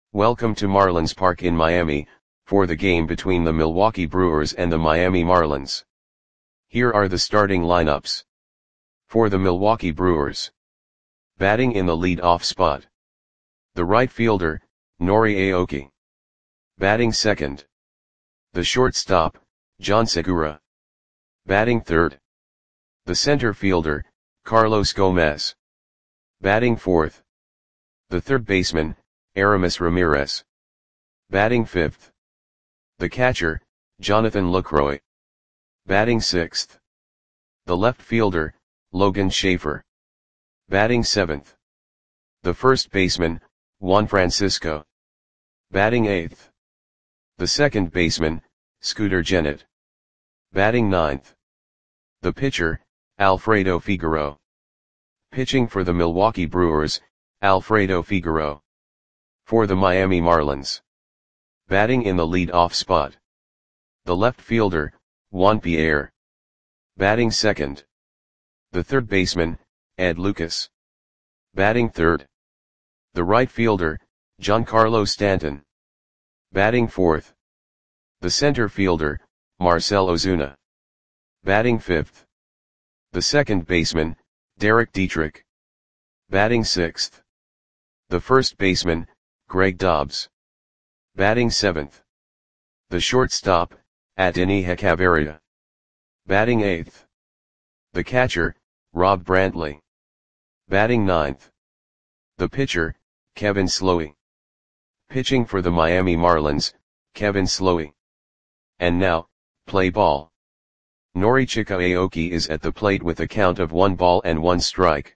Welcome to Marlins Park in Miami, for the game between the Milwaukee Brewers and the Miami Marlins. Here are the starting lineups. For the Milwaukee Brewers. Batting in the lead-off spot. The right fielder, Nori Aoki. Batting second. The shortstop, John Segura. Batting third. The center fielder, Carlos Gomez. Batting fourth. The third baseman, Aramis Ramirez. Batting fifth. The catcher, Jonathan Lucroy. Batting sixth. The left fielder, Logan Schafer. Batting seventh. The first baseman, Juan Francisco. Batting eighth. The second baseman, Scooter Gennett. Batting ninth. The pitcher, Alfredo Figueroa. Pitching for the Milwaukee Brewers, Alfredo Figueroa. For the Miami Marlins. Batting in the lead-off spot. The left fielder, Juan Pierre. Batting second. The third baseman, Ed Lucas. Batting third. The right fielder, Giancarlo Stanton. Batting fourth. The center fielder, Marcell Ozuna. Batting fifth. The second baseman, Derek Dietrich. Batting sixth. The first baseman, Greg Dobbs. Batting seventh. The shortstop, Adeiny Hechavarria. Batting eighth. The catcher, Rob Brantley. Batting ninth. The pitcher, Kevin Slowey. Pitching for the Miami Marlins, Kevin Slowey. And now, play ball. Norichika Aoki is at the plate with a count of 1 ball and 1 strike.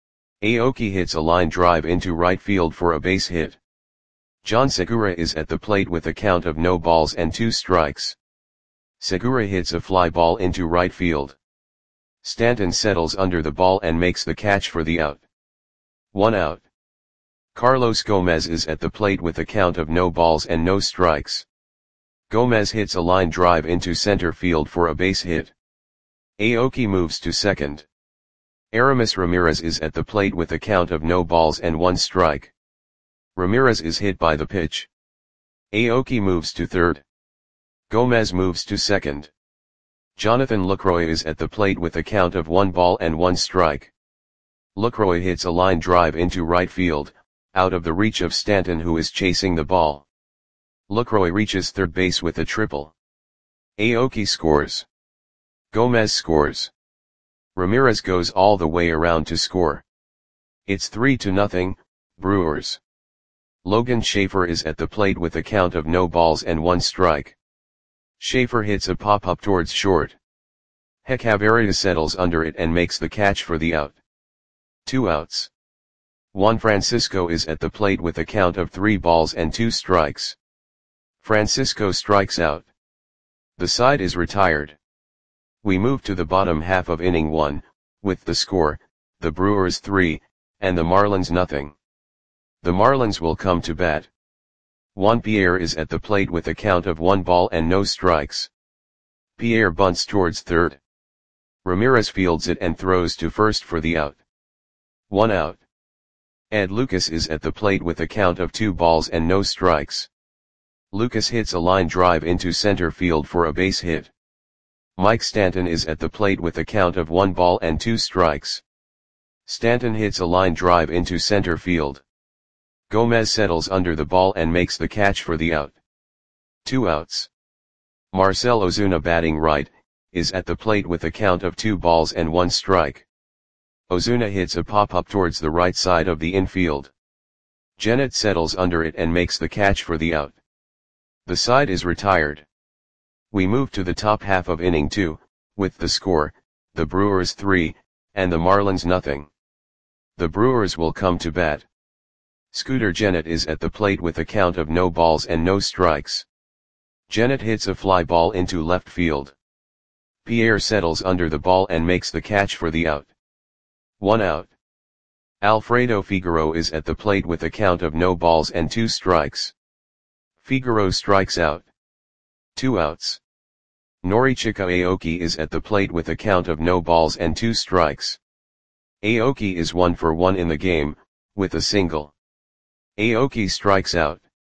Aoki hits a line drive into right field for a base hit. John Segura is at the plate with a count of no balls and 2 strikes. Segura hits a fly ball into right field. Stanton settles under the ball and makes the catch for the out. 1 out. Carlos Gomez is at the plate with a count of no balls and no strikes. Gomez hits a line drive into center field for a base hit. Aoki moves to second. Aramis Ramirez is at the plate with a count of no balls and 1 strike. Ramirez is hit by the pitch. Aoki moves to third. Gomez moves to second. Jonathan Lucroy is at the plate with a count of 1 ball and 1 strike. Lucroy hits a line drive into right field, out of the reach of Stanton who is chasing the ball. Lucroy reaches third base with a triple. Aoki scores. Gomez scores. Ramirez goes all the way around to score. It's 3-0, Brewers. Logan Schafer is at the plate with a count of no balls and 1 strike. Schafer hits a pop-up towards short. Hechavarria settles under it and makes the catch for the out. 2 outs. Juan Francisco is at the plate with a count of 3 balls and 2 strikes. Francisco strikes out. The side is retired. We move to the bottom half of inning 1, with the score, the Brewers 3, and the Marlins 0. The Marlins will come to bat. Juan Pierre is at the plate with a count of 1 ball and no strikes. Pierre bunts towards third. Ramirez fields it and throws to first for the out. 1 out. Ed Lucas is at the plate with a count of 2 balls and no strikes. Lucas hits a line drive into center field for a base hit. Mike Stanton is at the plate with a count of 1 ball and 2 strikes. Stanton hits a line drive into center field. Gomez settles under the ball and makes the catch for the out. 2 outs. Marcell Ozuna batting right, is at the plate with a count of 2 balls and 1 strike. Ozuna hits a pop-up towards the right side of the infield. Gennett settles under it and makes the catch for the out. The side is retired. We move to the top half of inning 2, with the score, the Brewers 3, and the Marlins 0. The Brewers will come to bat. Scooter Gennett is at the plate with a count of no balls and no strikes. Gennett hits a fly ball into left field. Pierre settles under the ball and makes the catch for the out. 1 out. Alfredo Figueroa is at the plate with a count of no balls and 2 strikes. Figueroa strikes out. 2 outs. Norichika Aoki is at the plate with a count of no balls and 2 strikes. Aoki is 1 for 1 in the game, with a single. Aoki strikes out.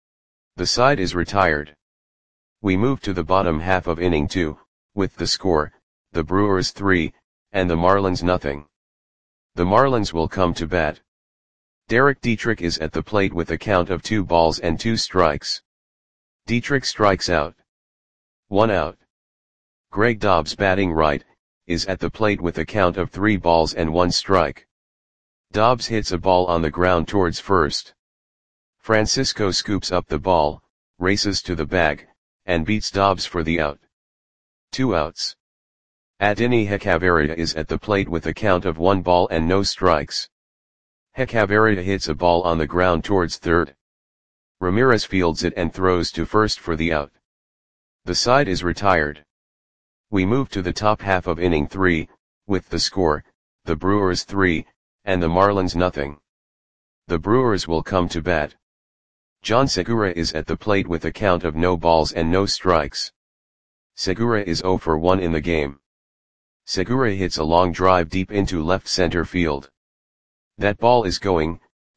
The side is retired. We move to the bottom half of inning 2, with the score, the Brewers 3, and the Marlins nothing. The Marlins will come to bat. Derek Dietrich is at the plate with a count of 2 balls and 2 strikes. Dietrich strikes out. 1 out. Greg Dobbs, batting right, is at the plate with a count of 3 balls and 1 strike. Dobbs hits a ball on the ground towards first. Francisco scoops up the ball, races to the bag, and beats Dobbs for the out. 2 outs. Adeiny Hechavarria is at the plate with a count of 1 ball and no strikes. Hechavarria hits a ball on the ground towards third. Ramirez fields it and throws to first for the out. The side is retired. We move to the top half of inning 3, with the score, the Brewers 3, and the Marlins nothing. The Brewers will come to bat. John Segura is at the plate with a count of no balls and no strikes. Segura is 0 for 1 in the game. Segura hits a long drive deep into left center field. That ball is gone.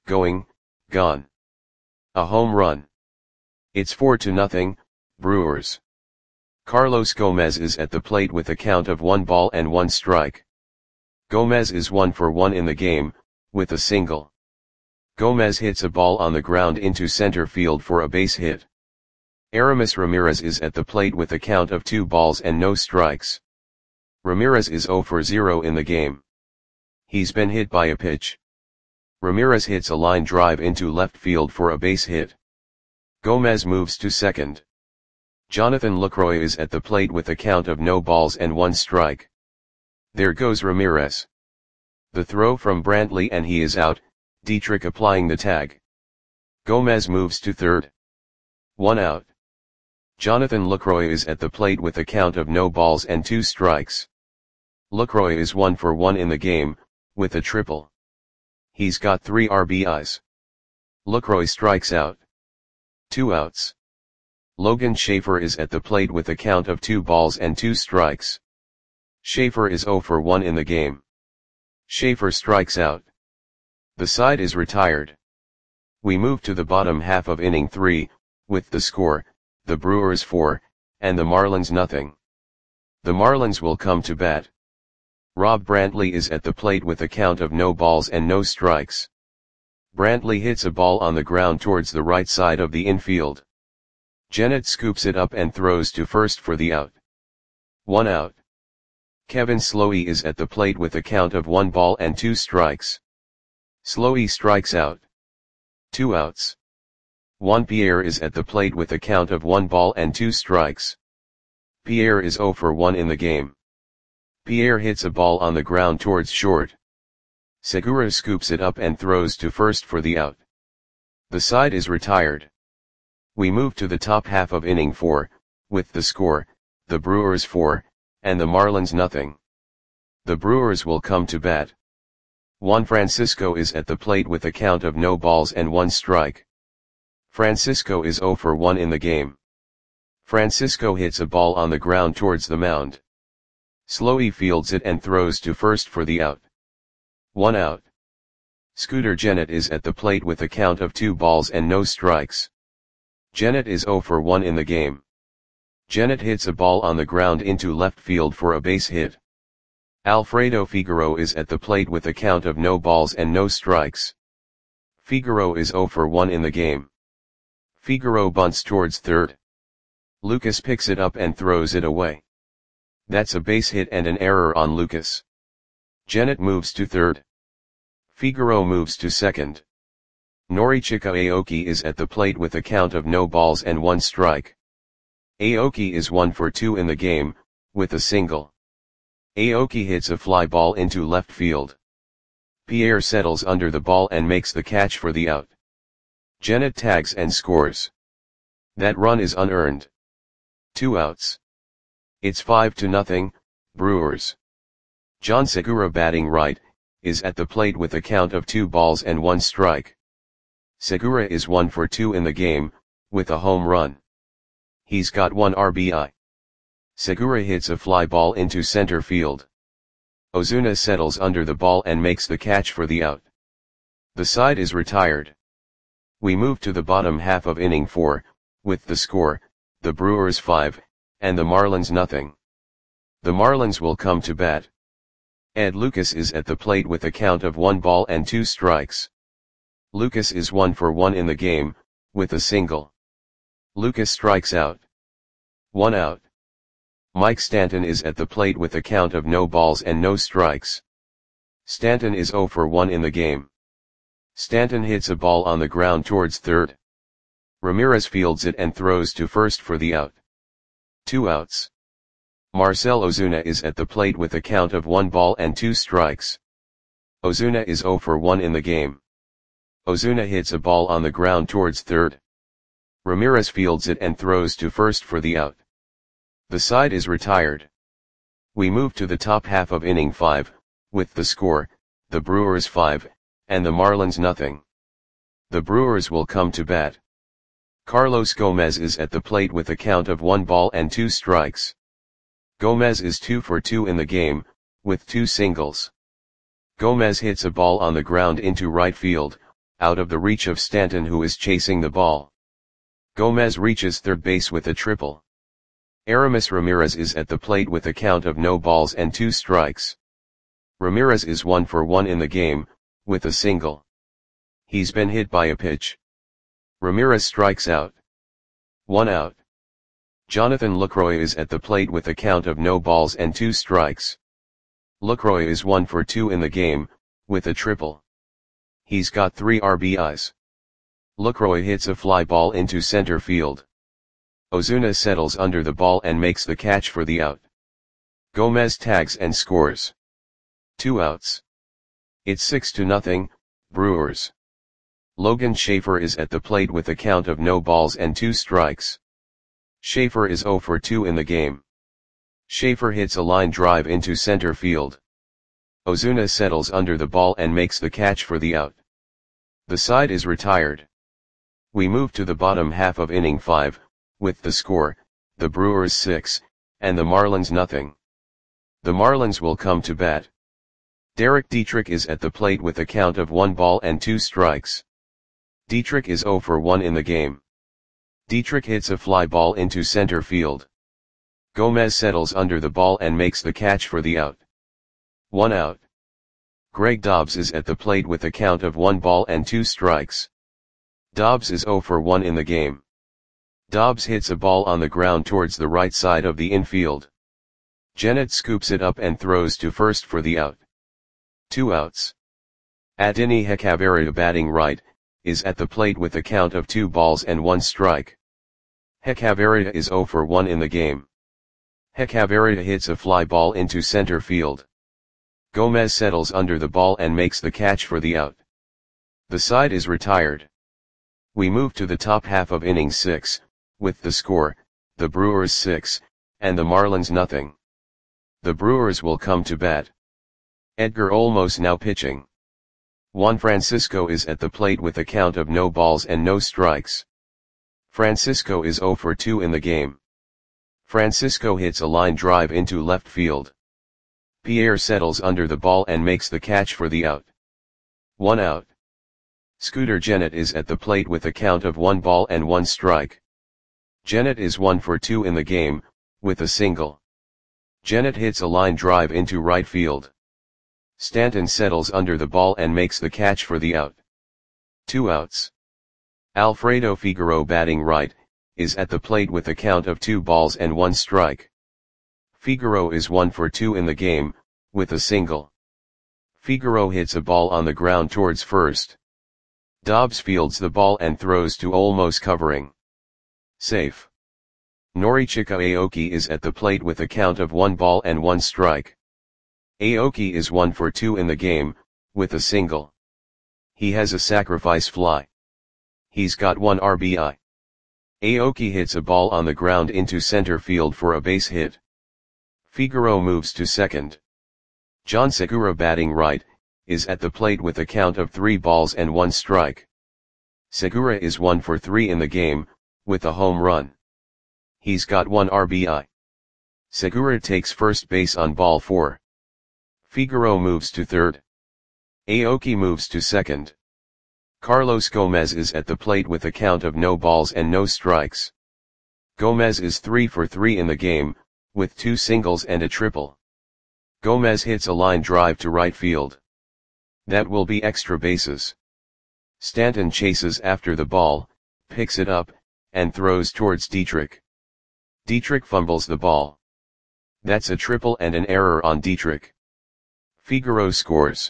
A home run. It's 4-0, Brewers. Carlos Gomez is at the plate with a count of 1 ball and 1 strike. Gomez is 1 for 1 in the game, with a single. Gomez hits a ball on the ground into center field for a base hit. Aramis Ramirez is at the plate with a count of 2 balls and no strikes. Ramirez is 0 for 0 in the game. He's been hit by a pitch. Ramirez hits a line drive into left field for a base hit. Gomez moves to second. Jonathan Lucroy is at the plate with a count of no balls and 1 strike. There goes Ramirez. The throw from Brantley and he is out, Dietrich applying the tag. Gomez moves to third. 1 out. Jonathan Lucroy is at the plate with a count of no balls and 2 strikes. Lucroy is 1 for 1 in the game, with a triple. He's got 3 RBIs. Lucroy strikes out. 2 outs. Logan Schaefer is at the plate with a count of 2 balls and 2 strikes. Schaefer is 0 for 1 in the game. Schaefer strikes out. The side is retired. We move to the bottom half of inning 3, with the score, the Brewers 4, and the Marlins nothing. The Marlins will come to bat. Rob Brantley is at the plate with a count of no balls and no strikes. Brantley hits a ball on the ground towards the right side of the infield. Jennett scoops it up and throws to first for the out. 1 out. Kevin Slowey is at the plate with a count of 1 ball and 2 strikes. Slowey strikes out. 2 outs. Juan Pierre is at the plate with a count of 1 ball and 2 strikes. Pierre is 0 for 1 in the game. Pierre hits a ball on the ground towards short. Segura scoops it up and throws to first for the out. The side is retired. We move to the top half of inning 4, with the score, the Brewers 4, and the Marlins nothing. The Brewers will come to bat. Juan Francisco is at the plate with a count of no balls and 1 strike. Francisco is 0 for 1 in the game. Francisco hits a ball on the ground towards the mound. Slowey fields it and throws to first for the out. 1 out. Scooter Jennett is at the plate with a count of 2 balls and no strikes. Jennett is 0 for 1 in the game. Jennett hits a ball on the ground into left field for a base hit. Alfredo Figueroa is at the plate with a count of no balls and no strikes. Figueroa is 0 for 1 in the game. Figueroa bunts towards third. Lucas picks it up and throws it away. That's a base hit and an error on Lucas. Jennett moves to third. Figueroa moves to second. Norichika Aoki is at the plate with a count of no balls and 1 strike. Aoki is 1 for 2 in the game, with a single. Aoki hits a fly ball into left field. Pierre settles under the ball and makes the catch for the out. Jennett tags and scores. That run is unearned. 2 outs. It's 5-0, Brewers. John Segura, batting right, is at the plate with a count of 2 balls and 1 strike. Segura is 1 for 2 in the game, with a home run. He's got 1 RBI. Segura hits a fly ball into center field. Ozuna settles under the ball and makes the catch for the out. The side is retired. We move to the bottom half of inning 4, with the score, the Brewers 5, and the Marlins nothing. The Marlins will come to bat. Ed Lucas is at the plate with a count of 1 ball and 2 strikes. Lucas is 1 for 1 in the game, with a single. Lucas strikes out. 1 out. Mike Stanton is at the plate with a count of no balls and no strikes. Stanton is 0 for 1 in the game. Stanton hits a ball on the ground towards third. Ramirez fields it and throws to first for the out. 2 outs. Marcell Ozuna is at the plate with a count of 1 ball and 2 strikes. Ozuna is 0 for 1 in the game. Ozuna hits a ball on the ground towards third. Ramirez fields it and throws to first for the out. The side is retired. We move to the top half of inning 5, with the score, the Brewers 5, and the Marlins nothing. The Brewers will come to bat. Carlos Gomez is at the plate with a count of 1 ball and 2 strikes. Gomez is 2 for 2 in the game, with 2 singles. Gomez hits a ball on the ground into right field, out of the reach of Stanton who is chasing the ball. Gomez reaches third base with a triple. Aramis Ramirez is at the plate with a count of no balls and 2 strikes. Ramirez is 1 for 1 in the game, with a single. He's been hit by a pitch. Ramirez strikes out. 1 out. Jonathan Lucroy is at the plate with a count of no balls and 2 strikes. Lucroy is 1 for 2 in the game, with a triple. He's got 3 RBIs. Lucroy hits a fly ball into center field. Ozuna settles under the ball and makes the catch for the out. Gomez tags and scores. 2 outs. It's 6-0, Brewers. Logan Schafer is at the plate with a count of no balls and 2 strikes. Schafer is 0 for 2 in the game. Schafer hits a line drive into center field. Ozuna settles under the ball and makes the catch for the out. The side is retired. We move to the bottom half of inning 5, with the score, the Brewers 6, and the Marlins nothing. The Marlins will come to bat. Derek Dietrich is at the plate with a count of 1 ball and 2 strikes. Dietrich is 0 for 1 in the game. Dietrich hits a fly ball into center field. Gomez settles under the ball and makes the catch for the out. 1 out. Greg Dobbs is at the plate with a count of 1 ball and 2 strikes. Dobbs is 0 for 1 in the game. Dobbs hits a ball on the ground towards the right side of the infield. Gennett scoops it up and throws to first for the out. 2 outs. Adeiny Hechavarria batting right, is at the plate with a count of 2 balls and 1 strike. Hechavarria is 0 for 1 in the game. Hechavarria hits a fly ball into center field. Gomez settles under the ball and makes the catch for the out. The side is retired. We move to the top half of inning 6, with the score, the Brewers 6, and the Marlins nothing. The Brewers will come to bat. Edgar Olmos now pitching. Juan Francisco is at the plate with a count of no balls and no strikes. Francisco is 0 for 2 in the game. Francisco hits a line drive into left field. Pierre settles under the ball and makes the catch for the out. 1 out. Scooter Gennett is at the plate with a count of 1 ball and 1 strike. Gennett is 1 for 2 in the game, with a single. Gennett hits a line drive into right field. Stanton settles under the ball and makes the catch for the out. 2 outs. Alfredo Figueroa batting right, is at the plate with a count of 2 balls and 1 strike. Figueroa is 1 for 2 in the game, with a single. Figueroa hits a ball on the ground towards first. Dobbs fields the ball and throws to Olmos covering. Safe. Norichika Aoki is at the plate with a count of 1 ball and 1 strike. Aoki is 1 for 2 in the game, with a single. He has a sacrifice fly. He's got 1 RBI. Aoki hits a ball on the ground into center field for a base hit. Figueroa moves to second. John Segura batting right, is at the plate with a count of 3 balls and 1 strike. Segura is 1 for 3 in the game, with a home run. He's got 1 RBI. Segura takes first base on ball 4. Figueroa moves to third. Aoki moves to second. Carlos Gomez is at the plate with a count of no balls and no strikes. Gomez is 3 for 3 in the game, with 2 singles and a triple. Gomez hits a line drive to right field. That will be extra bases. Stanton chases after the ball, picks it up, and throws towards Dietrich. Dietrich fumbles the ball. That's a triple and an error on Dietrich. Figueroa scores.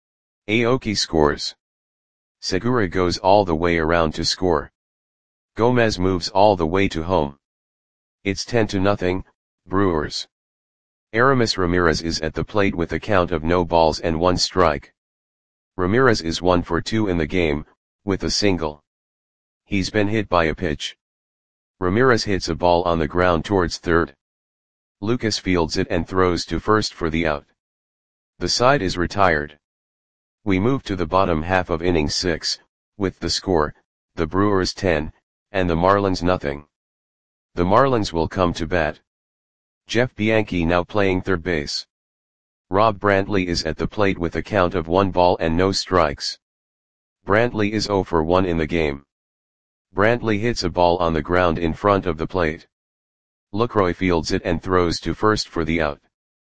Aoki scores. Segura goes all the way around to score. Gomez moves all the way to home. It's 10-0, Brewers. Aramis Ramirez is at the plate with a count of no balls and 1 strike. Ramirez is 1 for 2 in the game, with a single. He's been hit by a pitch. Ramirez hits a ball on the ground towards third. Lucas fields it and throws to first for the out. The side is retired. We move to the bottom half of inning 6, with the score, the Brewers 10, and the Marlins nothing. The Marlins will come to bat. Jeff Bianchi now playing third base. Rob Brantley is at the plate with a count of 1 ball and no strikes. Brantley is 0 for 1 in the game. Brantley hits a ball on the ground in front of the plate. Lucroy fields it and throws to first for the out.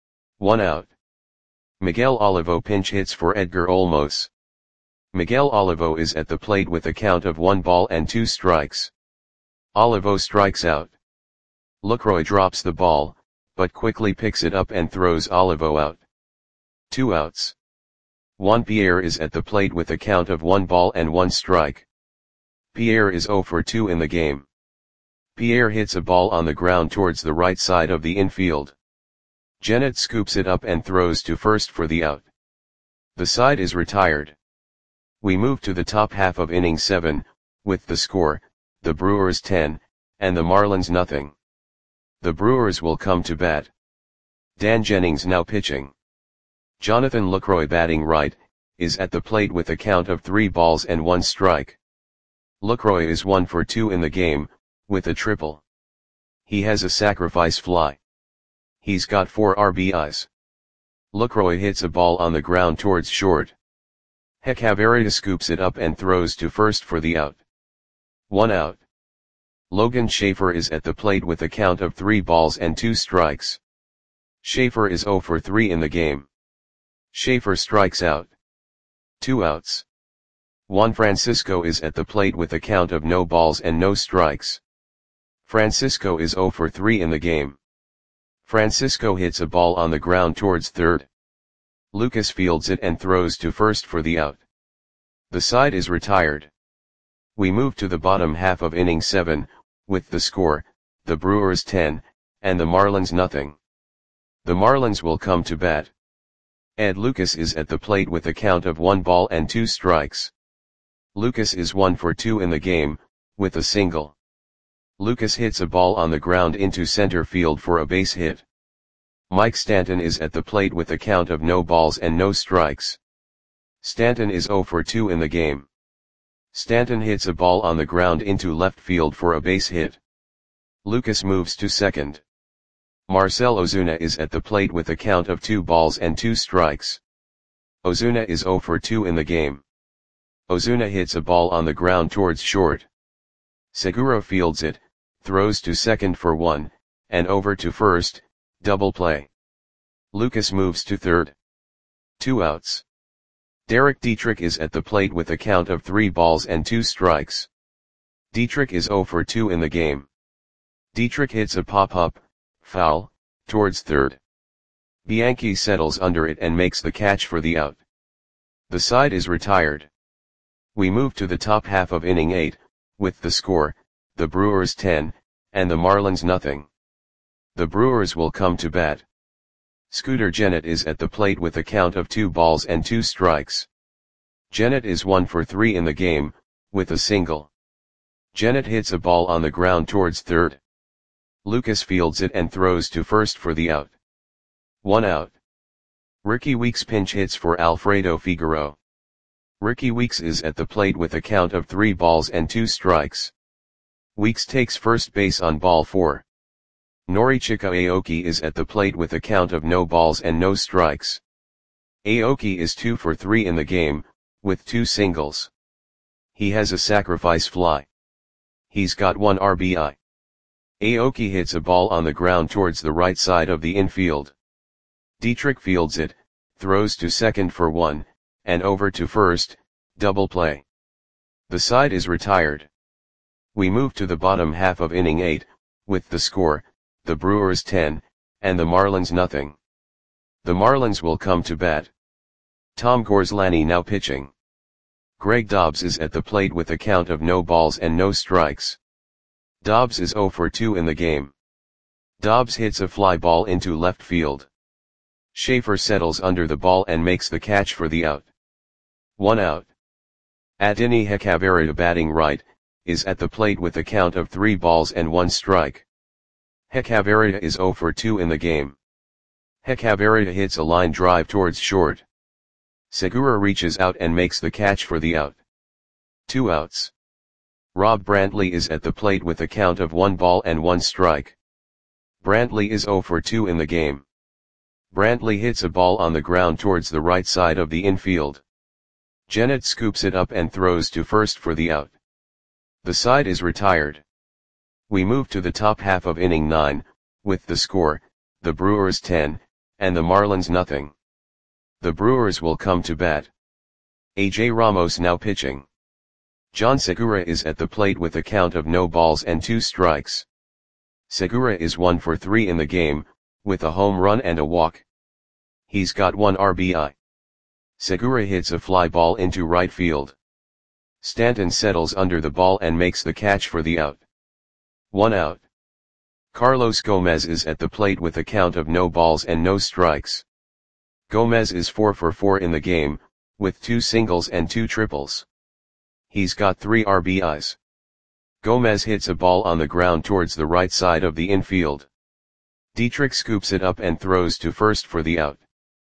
1 out. Miguel Olivo pinch hits for Edgar Olmos. Miguel Olivo is at the plate with a count of 1 ball and 2 strikes. Olivo strikes out. Lucroy drops the ball, but quickly picks it up and throws Olivo out. 2 outs. Juan Pierre is at the plate with a count of 1 ball and 1 strike. Pierre is 0 for 2 in the game. Pierre hits a ball on the ground towards the right side of the infield. Gennett scoops it up and throws to first for the out. The side is retired. We move to the top half of inning 7, with the score, the Brewers 10, and the Marlins nothing. The Brewers will come to bat. Dan Jennings now pitching. Jonathan Lucroy batting right, is at the plate with a count of 3 balls and 1 strike. Lucroy is 1 for 2 in the game, with a triple. He has a sacrifice fly. He's got 4 RBIs. Lucroy hits a ball on the ground towards short. Hechavarria scoops it up and throws to first for the out. 1 out. Logan Schaefer is at the plate with a count of 3 balls and 2 strikes. Schaefer is 0 for 3 in the game. Schaefer strikes out. 2 outs. Juan Francisco is at the plate with a count of no balls and no strikes. Francisco is 0 for 3 in the game. Francisco hits a ball on the ground towards third. Lucas fields it and throws to first for the out. The side is retired. We move to the bottom half of inning 7, with the score, the Brewers 10, and the Marlins nothing. The Marlins will come to bat. Ed Lucas is at the plate with a count of 1 ball and 2 strikes. Lucas is 1 for 2 in the game, with a single. Lucas hits a ball on the ground into center field for a base hit. Mike Stanton is at the plate with a count of no balls and no strikes. Stanton is 0 for 2 in the game. Stanton hits a ball on the ground into left field for a base hit. Lucas moves to second. Marcell Ozuna is at the plate with a count of 2 balls and 2 strikes. Ozuna is 0 for 2 in the game. Ozuna hits a ball on the ground towards short. Segura fields it, throws to second for 1, and over to first, double play. Lucas moves to third. 2 outs. Derek Dietrich is at the plate with a count of 3 balls and 2 strikes. Dietrich is 0 for 2 in the game. Dietrich hits a pop-up, foul, towards third. Bianchi settles under it and makes the catch for the out. The side is retired. We move to the top half of inning 8, with the score, the Brewers 10, and the Marlins nothing. The Brewers will come to bat. Scooter Gennett is at the plate with a count of 2 balls and 2 strikes. Gennett is 1 for 3 in the game, with a single. Gennett hits a ball on the ground towards third. Lucas fields it and throws to first for the out. 1 out. Ricky Weeks pinch hits for Alfredo Figueroa. Ricky Weeks is at the plate with a count of 3 balls and 2 strikes. Weeks takes first base on ball 4. Norichika Aoki is at the plate with a count of no balls and no strikes. Aoki is 2 for 3 in the game, with 2 singles. He has a sacrifice fly. He's got 1 RBI. Aoki hits a ball on the ground towards the right side of the infield. Dietrich fields it, throws to second for 1, and over to first, double play. The side is retired. We move to the bottom half of inning 8, with the score, the Brewers 10, and the Marlins nothing. The Marlins will come to bat. Tom Gorslani now pitching. Greg Dobbs is at the plate with a count of no balls and no strikes. Dobbs is 0 for 2 in the game. Dobbs hits a fly ball into left field. Schaefer settles under the ball and makes the catch for the out. 1 out. Adeiny Hechavarria, batting right, is at the plate with a count of 3 balls and 1 strike. Hechavarria is 0 for 2 in the game. Hechavarria hits a line drive towards short. Segura reaches out and makes the catch for the out. 2 outs. Rob Brantley is at the plate with a count of 1 ball and 1 strike. Brantley is 0 for 2 in the game. Brantley hits a ball on the ground towards the right side of the infield. Jennett scoops it up and throws to first for the out. The side is retired. We move to the top half of inning 9, with the score, the Brewers 10, and the Marlins nothing. The Brewers will come to bat. A.J. Ramos now pitching. John Segura is at the plate with a count of no balls and 2 strikes. Segura is 1 for 3 in the game, with a home run and a walk. He's got 1 RBI. Segura hits a fly ball into right field. Stanton settles under the ball and makes the catch for the out. 1 out. Carlos Gomez is at the plate with a count of no balls and no strikes. Gomez is 4 for 4 in the game, with 2 singles and 2 triples. He's got 3 RBIs. Gomez hits a ball on the ground towards the right side of the infield. Dietrich scoops it up and throws to first for the out.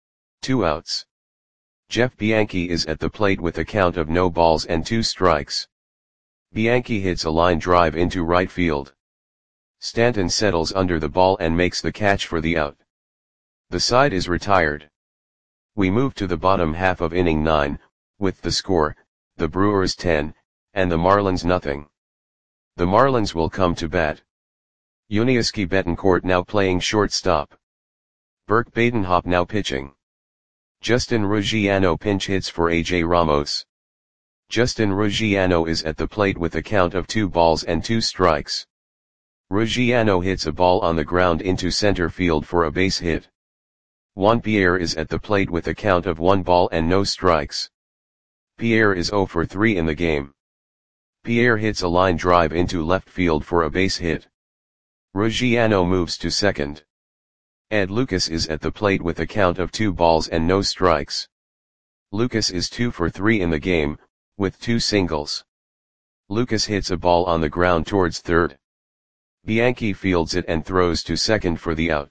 2 outs. Jeff Bianchi is at the plate with a count of no balls and 2 strikes. Bianchi hits a line drive into right field. Stanton settles under the ball and makes the catch for the out. The side is retired. We move to the bottom half of inning 9, with the score, the Brewers 10, and the Marlins nothing. The Marlins will come to bat. Yuniesky Betancourt now playing shortstop. Burke Badenhop now pitching. Justin Ruggiano pinch hits for A.J. Ramos. Justin Ruggiano is at the plate with a count of 2 balls and 2 strikes. Ruggiano hits a ball on the ground into center field for a base hit. Juan Pierre is at the plate with a count of 1 ball and no strikes. Pierre is 0 for 3 in the game. Pierre hits a line drive into left field for a base hit. Ruggiano moves to second. Ed Lucas is at the plate with a count of 2 balls and no strikes. Lucas is 2 for 3 in the game, with 2 singles. Lucas hits a ball on the ground towards third. Bianchi fields it and throws to second for the out.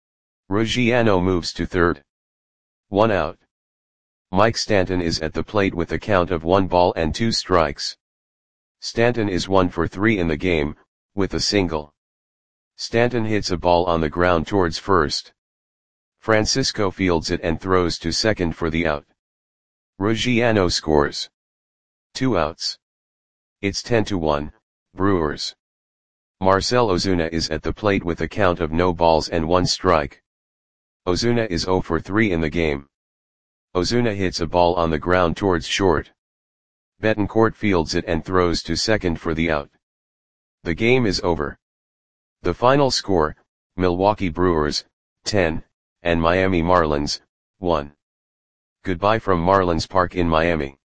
Ruggiano moves to third. 1 out. Mike Stanton is at the plate with a count of 1 ball and 2 strikes. Stanton is 1 for 3 in the game, with a single. Stanton hits a ball on the ground towards first. Francisco fields it and throws to second for the out. Ruggiano scores. 2 outs. It's 10-1, Brewers. Marcell Ozuna is at the plate with a count of no balls and 1 strike. Ozuna is 0 for 3 in the game. Ozuna hits a ball on the ground towards short. Betancourt fields it and throws to second for the out. The game is over. The final score, Milwaukee Brewers, 10, and Miami Marlins, 1. Goodbye from Marlins Park in Miami.